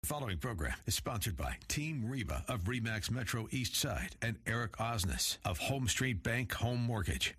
The following program is sponsored by Team Reba of RE/MAX Metro East Side and Eric Osnes of Home Street Bank Home Mortgage.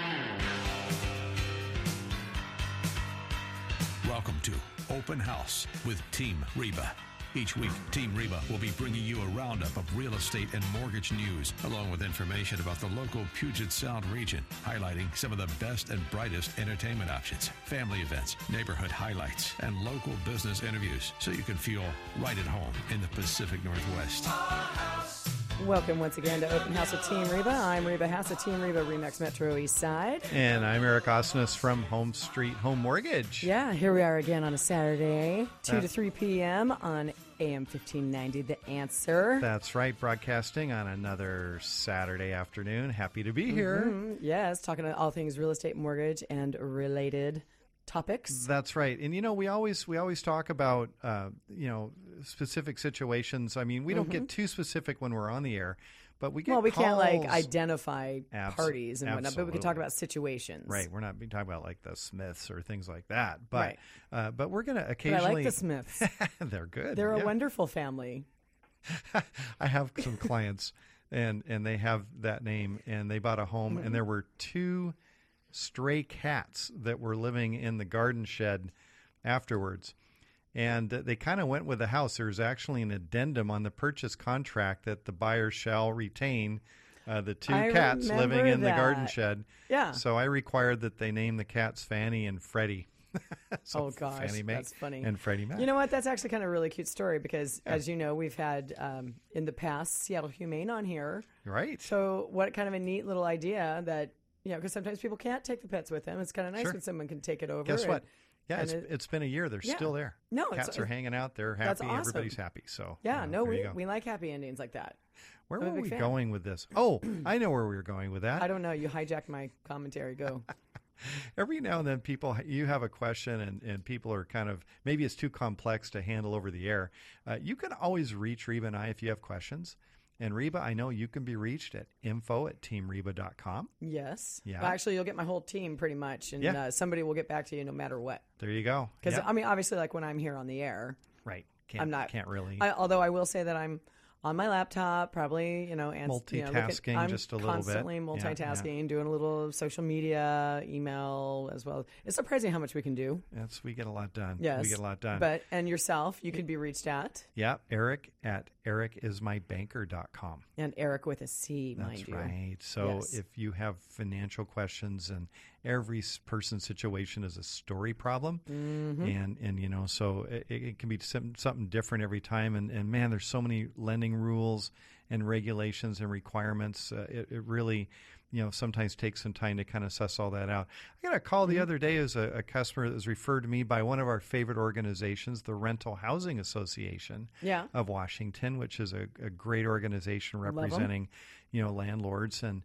Welcome to Open House with Team Reba. Each week, Team Reba will be bringing you a roundup of real estate and mortgage news, along with information about the local Puget Sound region, highlighting some of the best and brightest entertainment options, family events, neighborhood highlights, and local business interviews, so you can feel right at home in the Pacific Northwest. Welcome once again to Open House with Team Reba. I'm Reba Hass of Team Reba RE/MAX Metro East Side. And I'm Eric Osnes from Home Street Home Mortgage. Yeah, here we are again on a Saturday, 2 to 3 p.m. on AM 1590, The Answer. That's right, broadcasting on another Saturday afternoon. Happy to be here. Yes, talking about all things real estate, mortgage, and related topics. That's right. And, you know, we always talk about, specific situations. I mean, we don't get too specific when we're on the air, but we get Well, we calls. can't, identify parties and whatnot, but we can talk Absolutely. about situations. Right. We're not talking about, like, the Smiths or things like that. But, but we're going to occasionally. But I like the Smiths. They're good. They're a wonderful family. I have some clients, and they have that name, and they bought a home, and there were 2 stray cats that were living in the garden shed afterwards. And they kind of went with the house. There's actually an addendum on the purchase contract that the buyer shall retain the 2 cats living in the garden shed. Yeah. So I required that they name the cats Fanny and Freddie. Oh, gosh, Fannie Mae that's funny. And Freddie Mac. You know what? That's actually kind of a really cute story because, as you know, we've had in the past Seattle Humane on here. Right. So what kind of a neat little idea that, because sometimes people can't take the pets with them. It's kind of nice when someone can take it over. Guess what? Yeah, and it's been a year. They're still there. No, cats are hanging out. They're happy. That's awesome. Everybody's happy. So we like happy endings like that. Where I'm a were big we fan. going with this? Oh, I know where we were going with that. I don't know. You hijacked my commentary. Go. Every now and then you have a question and people are kind of, maybe it's too complex to handle over the air. You can always reach Reba and I if you have questions. And Reba, I know you can be reached at info@teamreba.com. Yes. Yeah. Well, actually, you'll get my whole team pretty much. And somebody will get back to you no matter what. There you go. Because, I mean, obviously, like when I'm here on the air. Right. Can't really. Although I will say that I'm on my laptop, probably, and multitasking I'm just a little bit. Constantly multitasking, doing a little social media, email as well. It's surprising how much we can do. Yes, we get a lot done. Yes. We get a lot done. And yourself, you can be reached at. Yeah, Eric at ericismybanker.com. And Eric with a C, mind you. That's right. So if you have financial questions, and every person's situation is a story problem, and so it can be something different every time. And man, there's so many lending rules and regulations and requirements. It really, sometimes takes some time to kind of suss all that out. I got a call the other day as a customer that was referred to me by one of our favorite organizations, the Rental Housing Association of Washington, which is a great organization representing, landlords. And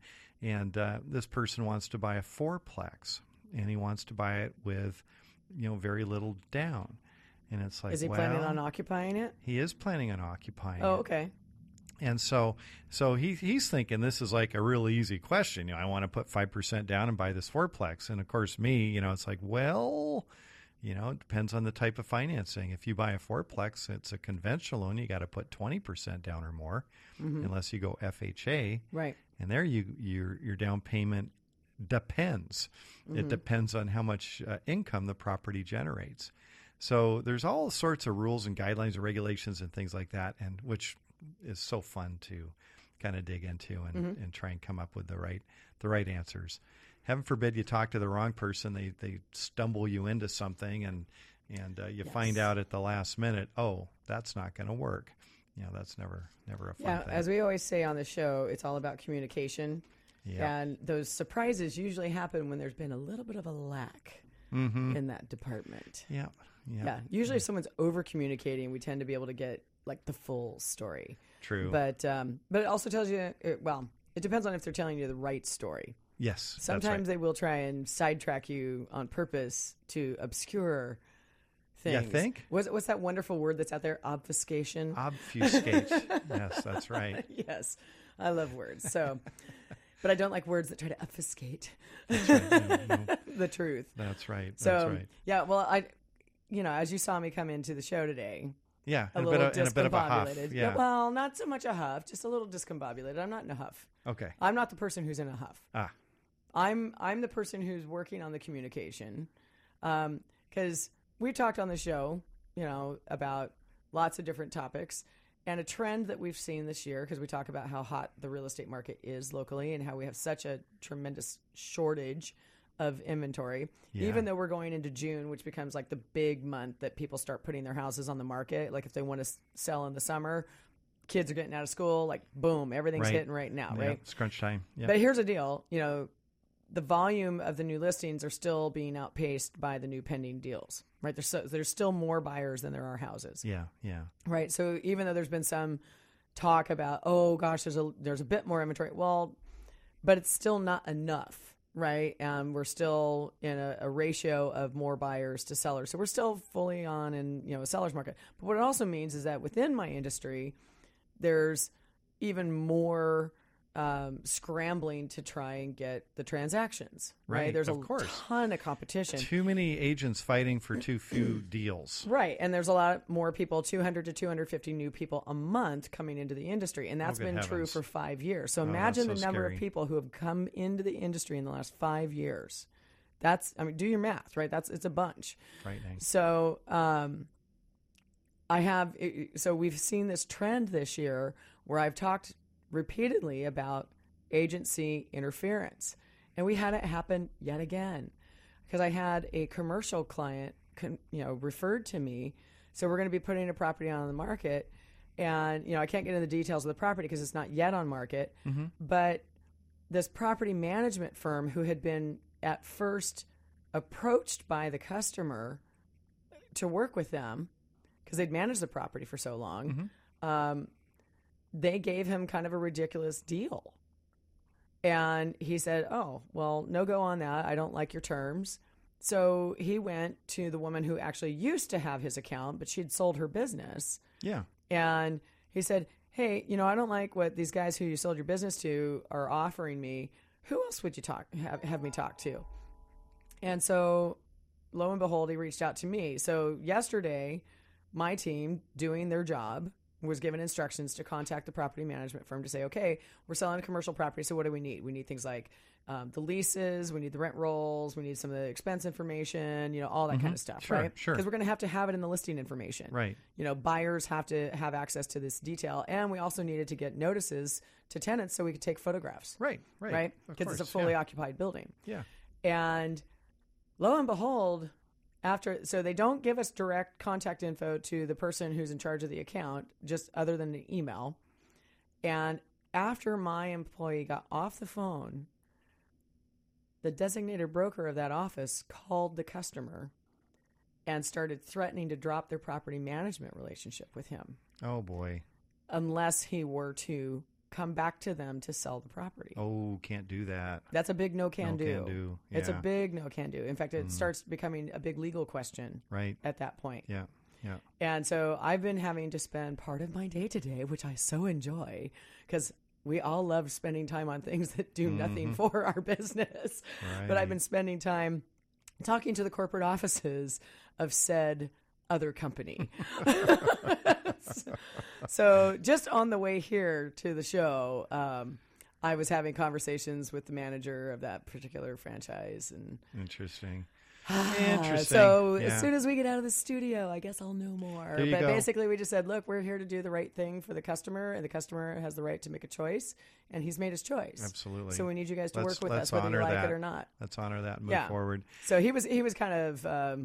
this person wants to buy a 4-plex, and he wants to buy it with, very little down. And it's like, is he planning on occupying it? He is planning on occupying it. Oh, okay. And so he's thinking this is like a real easy question. I want to put 5% down and buy this 4-plex. And of course, me, it's like, well, it depends on the type of financing. If you buy a 4-plex, it's a conventional loan. You got to put 20% down or more, unless you go FHA. Right. And there your down payment depends. It depends on how much income the property generates. So there's all sorts of rules and guidelines and regulations and things like that, and which is so fun to kind of dig into and try and come up with the right answers. Heaven forbid you talk to the wrong person. They stumble you into something and you find out at the last minute, oh, that's not going to work. That's never a fun thing. As we always say on the show, it's all about communication. Yeah. And those surprises usually happen when there's been a little bit of a lack in that department. Yeah. Usually if someone's over communicating, we tend to be able to get like the full story. True. But it also tells you, it depends on if they're telling you the right story. Yes. Sometimes they will try and sidetrack you on purpose to obscure things. You think? What's that wonderful word that's out there? Obfuscation? Obfuscate. Yes, that's right. Yes. I love words. So, but I don't like words that try to obfuscate the truth. That's right. So, yeah, well, as you saw me come into the show today, Yeah, a and little and a bit of a huff. discombobulated. Yeah. Well, not so much a huff, just a little discombobulated. I'm not in a huff. Okay. I'm not the person who's in a huff. Ah. I'm the person who's working on the communication, because we talked on the show, about lots of different topics, and a trend that we've seen this year, because we talk about how hot the real estate market is locally and how we have such a tremendous shortage of inventory, even though we're going into June, which becomes like the big month that people start putting their houses on the market. Like if they want to sell in the summer, kids are getting out of school, like boom, everything's hitting right now, right? It's crunch time. Yeah. But here's the deal, the volume of the new listings are still being outpaced by the new pending deals, right? There's still more buyers than there are houses. Yeah. Right. So even though there's been some talk about, oh gosh, there's a bit more inventory, well, but it's still not enough. Right. We're still in a ratio of more buyers to sellers. So we're still fully on in, a seller's market. But what it also means is that within my industry, there's even more scrambling to try and get the transactions. Right. There's a ton of competition. Too many agents fighting for too few deals. Right. And there's a lot more people, 200 to 250 new people a month coming into the industry. And that's been true for 5 years. So imagine the number of people who have come into the industry in the last 5 years. Do your math, right? It's a bunch. Frightening. So, we've seen this trend this year where I've talked repeatedly about agency interference. And we had it happen yet again, because I had a commercial client, referred to me. So we're going to be putting a property on the market, and I can't get into the details of the property because it's not yet on market. Mm-hmm. But this property management firm, who had been at first approached by the customer to work with them because they'd managed the property for so long, mm-hmm. They gave him kind of a ridiculous deal. And he said, oh, well, no go on that. I don't like your terms. So he went to the woman who actually used to have his account, but she'd sold her business. Yeah. And he said, hey, I don't like what these guys who you sold your business to are offering me. Who else would you have me talk to? And so lo and behold, he reached out to me. So yesterday, my team, doing their job, was given instructions to contact the property management firm to say, okay, we're selling a commercial property, so what do we need? We need things like the leases, we need the rent rolls, we need some of the expense information, all that kind of stuff, right? Sure. Because we're going to have it in the listing information. Right. Buyers have to have access to this detail, and we also needed to get notices to tenants so we could take photographs. Right. Because it's a fully occupied building. Yeah. And lo and behold, so they don't give us direct contact info to the person who's in charge of the account, just other than an email. And after my employee got off the phone, the designated broker of that office called the customer and started threatening to drop their property management relationship with him. Oh, boy. Unless he were to come back to them to sell the property. Oh, can't do that. That's a big no can do. Yeah. It's a big no can do. In fact, it starts becoming a big legal question at that point. Yeah. And so I've been having to spend part of my day today, which I so enjoy, because we all love spending time on things that do nothing for our business. Right. But I've been spending time talking to the corporate offices of said other company. So just on the way here to the show, I was having conversations with the manager of that particular franchise. And Interesting. So as soon as we get out of the studio, I guess I'll know more. But basically, we just said, look, we're here to do the right thing for the customer, and the customer has the right to make a choice, and he's made his choice. Absolutely. So we need you guys to work with us, whether you like it or not. Let's honor that and move forward. So he was kind of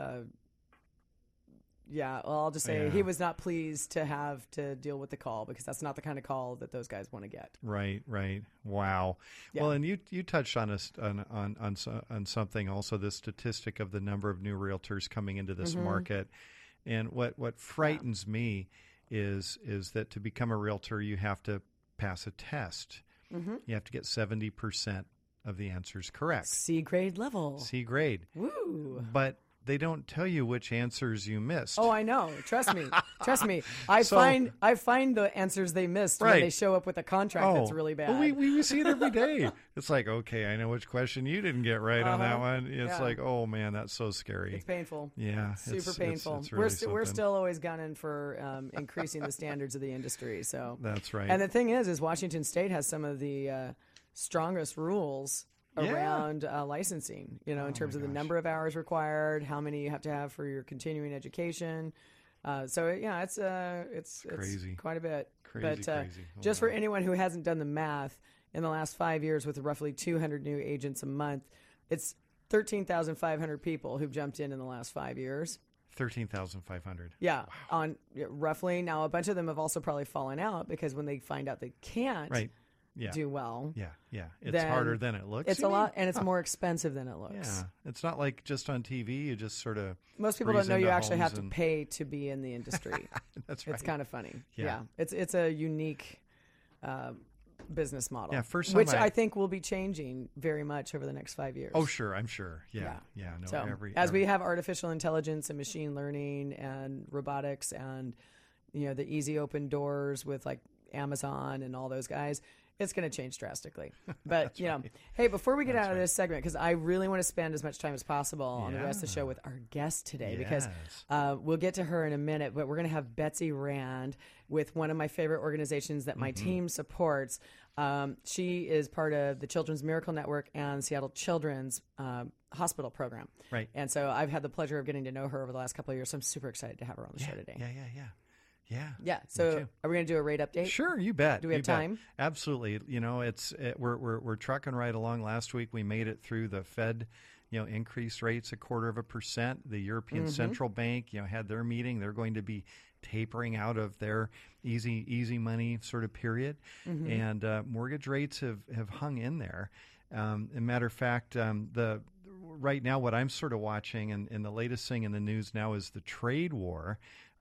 I'll just say he was not pleased to have to deal with the call, because that's not the kind of call that those guys want to get. Right. Wow. Yeah. Well, and you touched on something also, the statistic of the number of new realtors coming into this market. And what frightens me is that to become a realtor, you have to pass a test. Mm-hmm. You have to get 70% of the answers correct. C grade level. C grade. Woo. But they don't tell you which answers you missed. Oh, I know. Trust me. Trust me. I So- find the answers they missed when Right. they show up with a contract that's really bad. Well, we see it every day. It's like, okay, I know which question you didn't get right on that one. It's Yeah. like, oh man, that's so scary. It's painful. Yeah, Super painful. It's really We're something. still always gunning for increasing the standards of the industry. So That's right. And the thing is Washington State has some of the strongest rules Yeah. around licensing. You know, in terms of the number of hours required, how many you have to have for your continuing education. So yeah, it's crazy. quite a bit. Crazy, but crazy. Oh, just for anyone who hasn't done the math, in the last 5 years, with roughly 200 new agents a month, it's 13,500 people who've jumped in the last 5 years. 13,500. Yeah, roughly. Now, a bunch of them have also probably fallen out because when they find out they can't Right. Yeah. do well, Yeah. It's then harder than it looks. it's you a mean? lot, and it's more expensive than it looks. Yeah. It's not like just on TV. You just sort of. Most people breeze don't know you into actually have homes to and- pay to be in the industry. That's right. It's kind of funny. Yeah. It's a unique business model. Yeah, first time which I- I think will be changing very much over the next 5 years. Oh, sure. I'm sure. Yeah. No. So Every we have artificial intelligence and machine learning and robotics and the easy open doors with like Amazon and all those guys, it's going to change drastically. But hey, before we get out of this segment, because I really want to spend as much time as possible on the rest of the show with our guest today, because we'll get to her in a minute. But we're going to have Betsy Rand with one of my favorite organizations that my team supports. She is part of the Children's Miracle Network and Seattle Children's Hospital Program. Right. And so I've had the pleasure of getting to know her over the last couple of years. So I'm super excited to have her on the show today. Yeah. So are we going to do a rate update? Sure, you bet. Do we have time? Absolutely. We're trucking right along. Last week we made it through the Fed, increased rates 0.25%. The European Central Bank, had their meeting. They're going to be tapering out of their easy money sort of period, and mortgage rates have hung in there. As a matter of fact, right now what I'm sort of watching, and the latest thing in the news now is the trade war.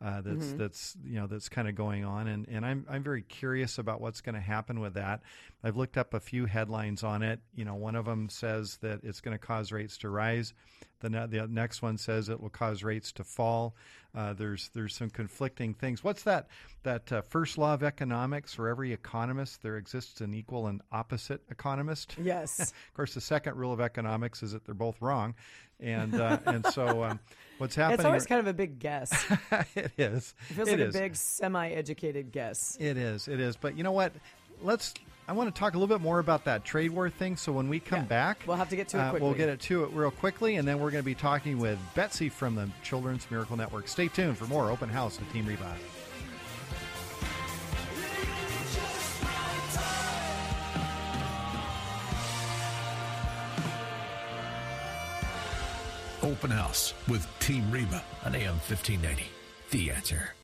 That's kind of going on, and I'm very curious about what's going to happen with that. I've looked up a few headlines on it. One of them says that it's going to cause rates to rise. The next one says it will cause rates to fall. There's some conflicting things. What's that first law of economics? For every economist, there exists an equal and opposite economist. Yes. Of course, the second rule of economics is that they're both wrong, and so what's happening? It's always kind of a big guess. It is. It feels like a big semi-educated guess. It is. But you know what? I want to talk a little bit more about that trade war thing. So when we come back, we'll have to get to it quickly. We'll get to it real quickly, and then we're going to be talking with Betsy from the Children's Miracle Network. Stay tuned for more Open House with Team Reba. Open House with Team Reba on AM 1590. The Answer.